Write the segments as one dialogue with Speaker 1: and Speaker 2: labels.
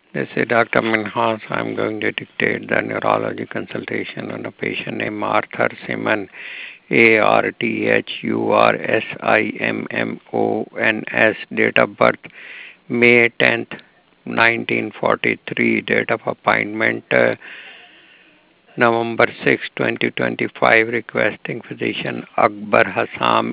Speaker 1: This is Dr. Minhas. I'm going to dictate the neurology consultation on a patient named Arthur Simon, ARTHURSIMMONS, date of birth May 10th, 1943, date of appointment November 6, 2025, requesting physician Akbar Hassam,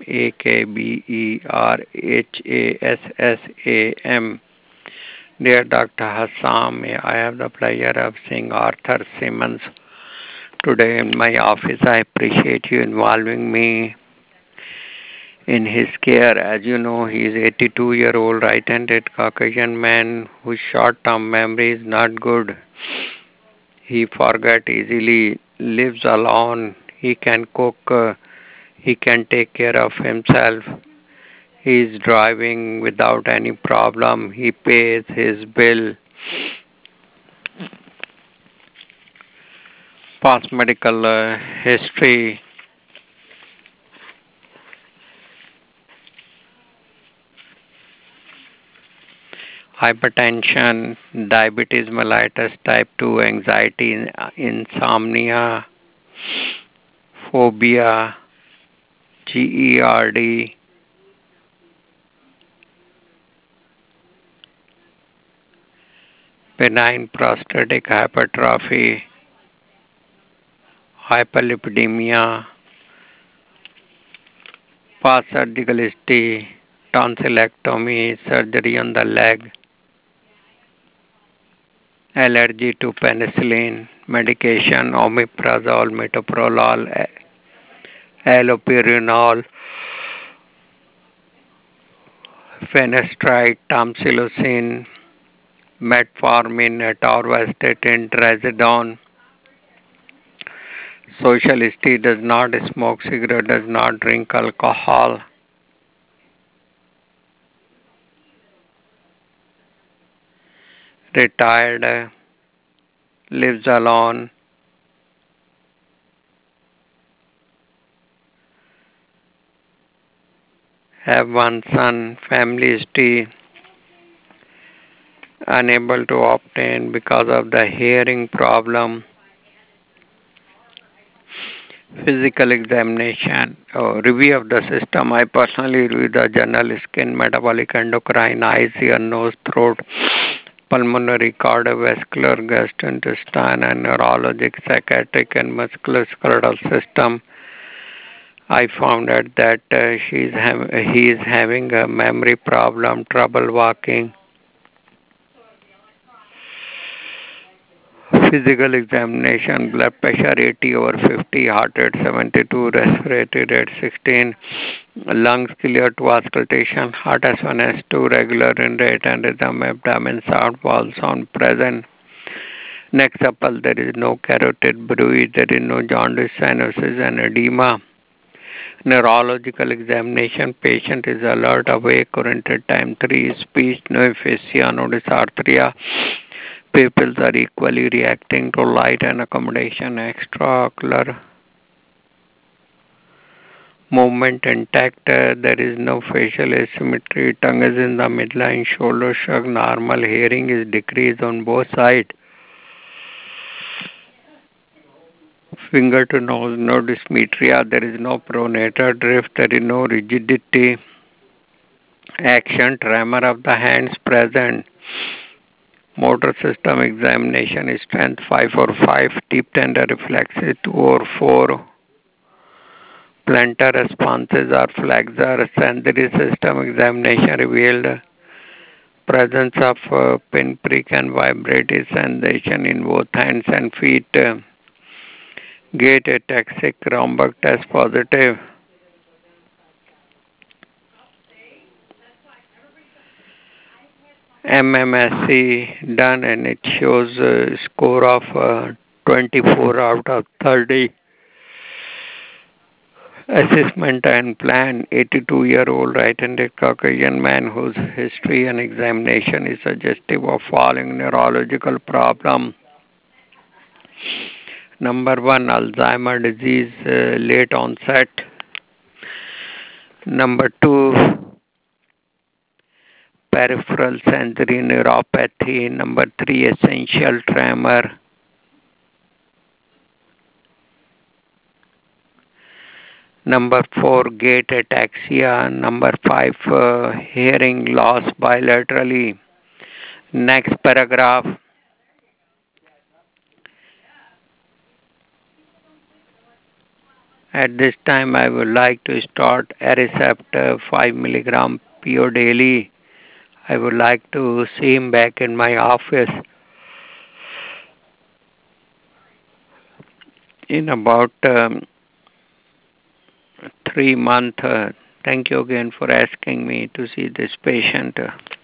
Speaker 1: AKBERHASSAM. Dear Dr. Hassam, I have the pleasure of seeing Arthur Simmons today in my office. I appreciate you involving me in his care. As you know, he is 82-year-old right-handed Caucasian man whose short-term memory is not good. He forgets easily, lives alone, he can cook, he can take care of himself. He is driving without any problem. He pays his bill. Past medical history: hypertension, diabetes mellitus type 2, anxiety, insomnia, phobia, GERD, benign prostatic hypertrophy, hyperlipidemia, past surgical history, tonsillectomy, surgery on the leg, allergy to penicillin, medication, omeprazole, metoprolol, allopurinol, finasteride, tamsulosin, metformin, atorvastatin, trazodone. Social history: does not smoke cigarette, does not drink alcohol, retired, lives alone, have one son, family history, unable to obtain because of the hearing problem, physical examination, review of the system. I personally review the general skin, metabolic, endocrine, eyes, ear, nose, throat, pulmonary, cardiovascular, gastrointestinal, and neurologic, psychiatric, and musculoskeletal system. I found out that he is having a memory problem, trouble walking. Physical examination: blood pressure 80 over 50, heart rate 72, respiratory rate 16, lungs clear to auscultation, heart S1, S2, regular in rate and rhythm, abdomen sound, wall sound present. Next supple, there is no carotid bruit, there is no jaundice, cyanosis, and edema. Neurological examination: patient is alert, awake, oriented time 3, speech, no aphasia, no dysarthria. Pupils are equally reacting to light and accommodation. Extraocular movement intact. There is no facial asymmetry. Tongue is in the midline. Shoulder shrug. Normal. Hearing is decreased on both sides. Finger to nose, no dysmetria. There is no pronator drift. There is no rigidity. Action, tremor of the hands present. Motor system examination: strength 5 or 5, deep tender reflexes 2 or 4, plantar responses are flexor. Sensory system examination revealed presence of pinprick and vibrative sensation in both hands and feet. Gait ataxic, Romberg test positive. MMSC done, and it shows a score of 24 out of 30. Assessment and plan: 82-year-old right-handed Caucasian man whose history and examination is suggestive of following neurological problem. Number 1, Alzheimer disease, late onset. Number 2, peripheral sensory neuropathy. Number 3, essential tremor. Number 4, gait ataxia. Number 5, hearing loss bilaterally. Next paragraph. At this time, I would like to start Aricept 5 milligram PO daily. I would like to see him back in my office in about 3 months. Thank you again for asking me to see this patient.